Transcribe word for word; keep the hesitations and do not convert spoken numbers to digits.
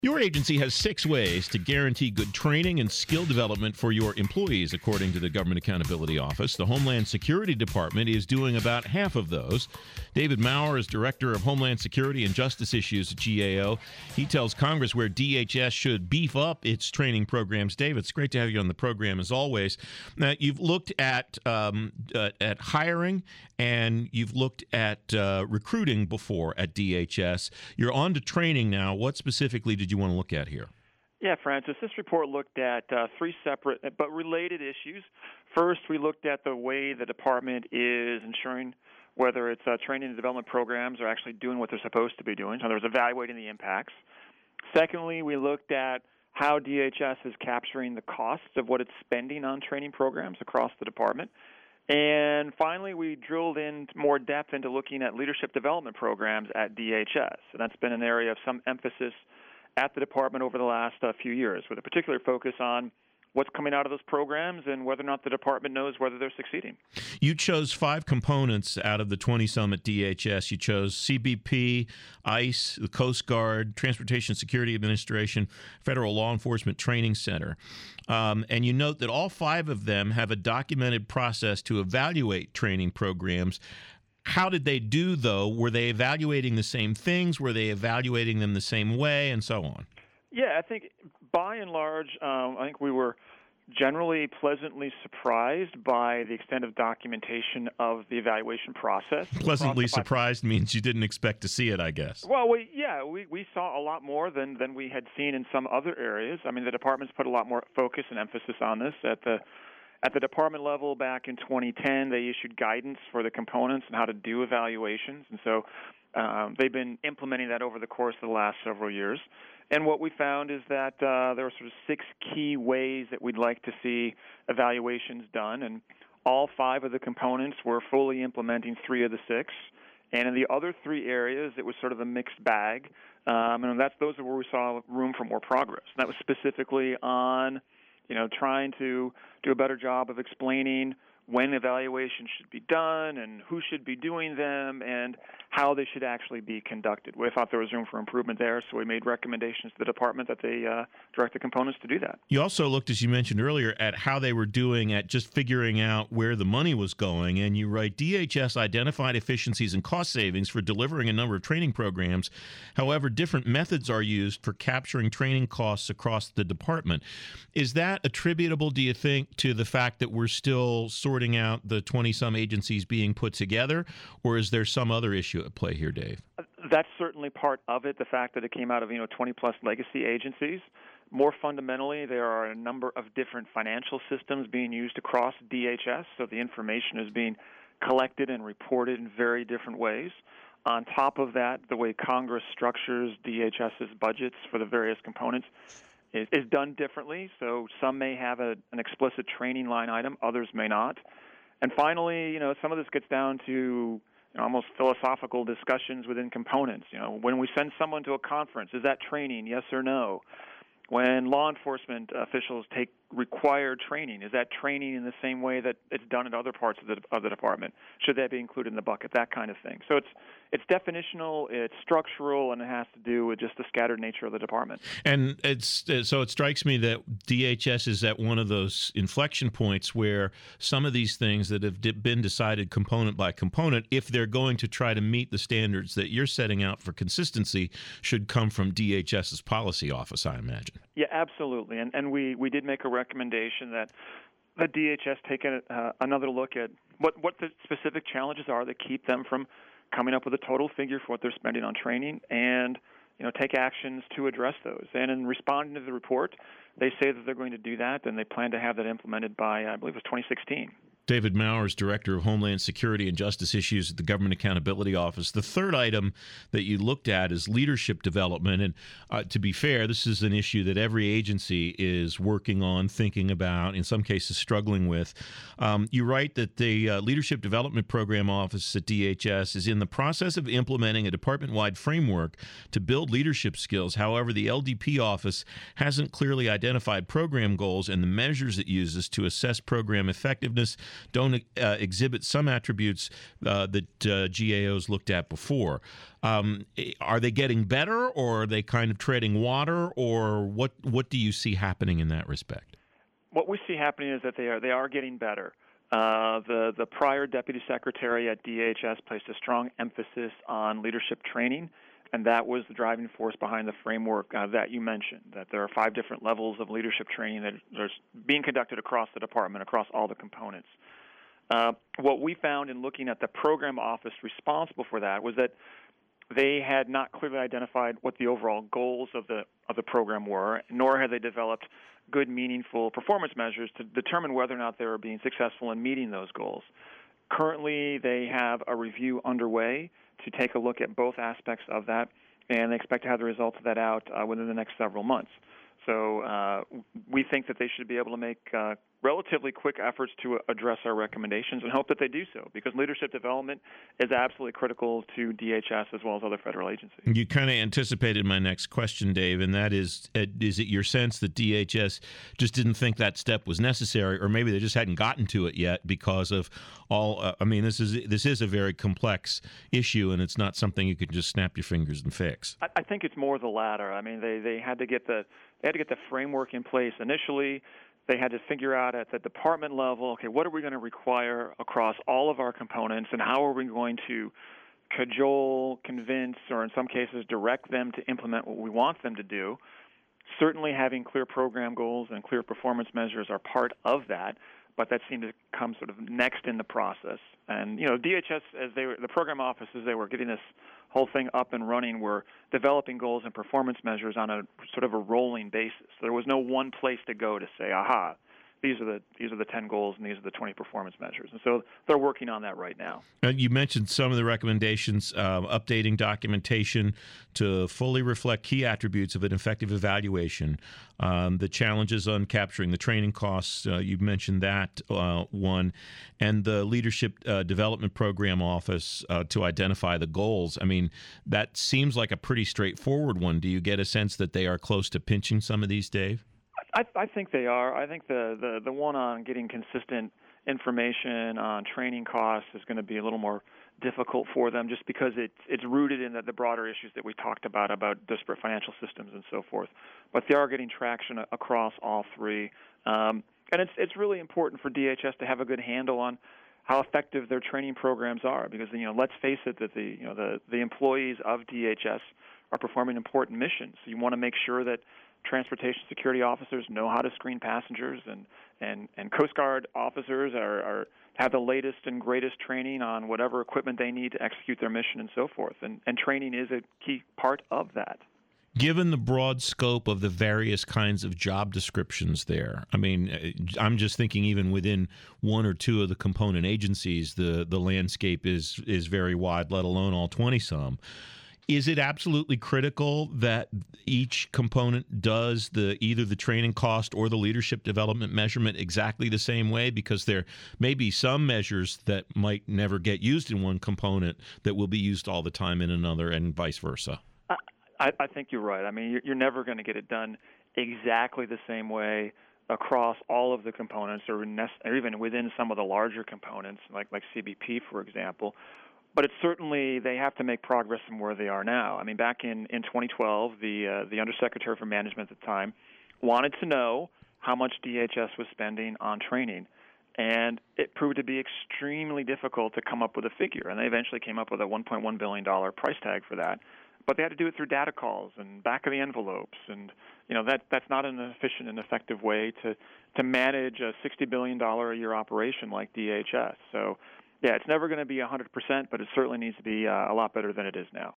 Your agency has six ways to guarantee good training and skill development for your employees, according to the Government Accountability Office. The Homeland Security Department is doing about half of those. David Maurer is Director of Homeland Security and Justice Issues at G A O. He tells Congress where D H S should beef up its training programs. David, it's great to have you on the program as always. Now, you've looked at um, uh, at hiring and you've looked at uh, recruiting before at D H S. You're on to training now. What specifically did you want to look at here? Yeah, Francis, this report looked at uh, three separate but related issues. First, we looked at the way the department is ensuring whether it's uh, training and development programs are actually doing what they're supposed to be doing. In other words, evaluating the impacts. Secondly, we looked at how D H S is capturing the costs of what it's spending on training programs across the department. And finally, we drilled in more depth into looking at leadership development programs at D H S. And that's been an area of some emphasis at the department over the last uh, few years, with a particular focus on what's coming out of those programs and whether or not the department knows whether they're succeeding. You chose five components out of the twenty-some at D H S. You chose C B P, ICE, the Coast Guard, Transportation Security Administration, Federal Law Enforcement Training Center. Um, and you note that all five of them have a documented process to evaluate training programs. How did they do, though? Were they evaluating the same things? Were they evaluating them the same way, and so on? Yeah, I think by and large, um, I think we were generally pleasantly surprised by the extent of documentation of the evaluation process. Pleasantly surprised means you didn't expect to see it, I guess. Well, we, yeah, we, we saw a lot more than, than we had seen in some other areas. I mean, the department's put a lot more focus and emphasis on this. At the At the department level, back in twenty ten, they issued guidance for the components and how to do evaluations. And so um, they've been implementing that over the course of the last several years. And what we found is that uh, there are sort of six key ways that we'd like to see evaluations done. And all five of the components were fully implementing three of the six. And in the other three areas, it was sort of a mixed bag. Um, and that's those are where we saw room for more progress. And that was specifically on you know, trying to do a better job of explaining when evaluations should be done and who should be doing them and how they should actually be conducted. We thought there was room for improvement there, so we made recommendations to the department that they uh, direct the components to do that. You also looked, as you mentioned earlier, at how they were doing at just figuring out where the money was going, and you write, D H S identified efficiencies and cost savings for delivering a number of training programs. However, different methods are used for capturing training costs across the department. Is that attributable, do you think, to the fact that we're still sorting out the twenty-some agencies being put together, or is there some other issue at play here, Dave? That's certainly part of it, the fact that it came out of, you know, twenty-plus legacy agencies. More fundamentally, there are a number of different financial systems being used across D H S, so the information is being collected and reported in very different ways. On top of that, the way Congress structures DHS's budgets for the various components is, is done differently, so some may have a, an explicit training line item, others may not. And finally, you know, some of this gets down to you know, almost philosophical discussions within components. You know, when we send someone to a conference, is that training, yes or no? When law enforcement officials take required training, is that training in the same way that it's done in other parts of the of the department? Should that be included in the bucket? That kind of thing. So it's it's definitional, it's structural, and it has to do with just the scattered nature of the department. And it's so it strikes me that D H S is at one of those inflection points where some of these things that have been decided component by component, if they're going to try to meet the standards that you're setting out for consistency, should come from DHS's policy office, I imagine. Yeah, absolutely. And and we, we did make a recommendation that the D H S take a, uh, another look at what, what the specific challenges are that keep them from coming up with a total figure for what they're spending on training and, you know, take actions to address those. And in responding to the report, they say that they're going to do that, and they plan to have that implemented by, I believe it was twenty sixteen. David Maurer is Director of Homeland Security and Justice Issues at the Government Accountability Office. The third item that you looked at is leadership development. And uh, to be fair, this is an issue that every agency is working on, thinking about, in some cases struggling with. Um, you write that the uh, Leadership Development Program Office at D H S is in the process of implementing a department-wide framework to build leadership skills. However, the L D P office hasn't clearly identified program goals and the measures it uses to assess program effectiveness, don't uh, exhibit some attributes uh, that uh, G A Os looked at before. Um, are they getting better, or are they kind of treading water, or what? What do you see happening in that respect? What we see happening is that they are they are getting better. Uh, the the prior deputy secretary at D H S placed a strong emphasis on leadership training, and that was the driving force behind the framework uh, that you mentioned, that there are five different levels of leadership training that are being conducted across the department, across all the components. Uh, what we found in looking at the program office responsible for that was that they had not clearly identified what the overall goals of the of the program were, nor had they developed good, meaningful performance measures to determine whether or not they were being successful in meeting those goals. Currently, they have a review underway to take a look at both aspects of that, and they expect to have the results of that out uh, within the next several months. So uh, we think that they should be able to make uh, relatively quick efforts to address our recommendations, and hope that they do so, because leadership development is absolutely critical to D H S as well as other federal agencies. You kind of anticipated my next question, Dave, and that is, uh, is it your sense that D H S just didn't think that step was necessary, or maybe they just hadn't gotten to it yet because of all, uh, I mean, this is this is a very complex issue, and it's not something you could just snap your fingers and fix. I, I think it's more the latter. I mean, they, they had to get the they had to get the framework in place initially. They had to figure out at the department level, okay, what are we going to require across all of our components, and how are we going to cajole, convince, or in some cases direct them to implement what we want them to do. Certainly having clear program goals and clear performance measures are part of that, but that seemed to come sort of next in the process. And, you know, D H S, as they were, the program office, as they were getting this whole thing up and running, were developing goals and performance measures on a sort of a rolling basis. There was no one place to go to say, aha, these are the these are the ten goals and these are the twenty performance measures. And so they're working on that right now. And you mentioned some of the recommendations, uh, updating documentation to fully reflect key attributes of an effective evaluation, um, the challenges on capturing the training costs, uh, you mentioned that uh, one, and the leadership uh, development program office uh, to identify the goals. I mean, that seems like a pretty straightforward one. Do you get a sense that they are close to pinching some of these, Dave? I, I think they are. I think the, the, the one on getting consistent information on training costs is going to be a little more difficult for them, just because it's it's rooted in the, the broader issues that we talked about, about disparate financial systems and so forth. But they are getting traction across all three. Um, and it's it's really important for D H S to have a good handle on how effective their training programs are, because, you know, let's face it, that the you know the, the employees of D H S are performing important missions. So you want to make sure that transportation security officers know how to screen passengers, and, and, and Coast Guard officers are, are have the latest and greatest training on whatever equipment they need to execute their mission and so forth. And, and training is a key part of that. Given the broad scope of the various kinds of job descriptions there, I mean, I'm just thinking even within one or two of the component agencies, the, the landscape is is very wide, let alone all twenty-some. Is it absolutely critical that each component does the either the training cost or the leadership development measurement exactly the same way? Because there may be some measures that might never get used in one component that will be used all the time in another, and vice versa. I, I think you're right. I mean, you're, you're never going to get it done exactly the same way across all of the components, or, nec- or even within some of the larger components, like like C B P, for example. But it's certainly, they have to make progress from where they are now. I mean, back in, in twenty twelve, the uh, the Undersecretary for Management at the time wanted to know how much D H S was spending on training. And it proved to be extremely difficult to come up with a figure. And they eventually came up with a one point one billion dollars price tag for that. But they had to do it through data calls and back of the envelopes. And, you know, that that's not an efficient and effective way to, to manage a sixty billion dollars a year operation like D H S. So, yeah, it's never going to be one hundred percent, but it certainly needs to be uh, a lot better than it is now.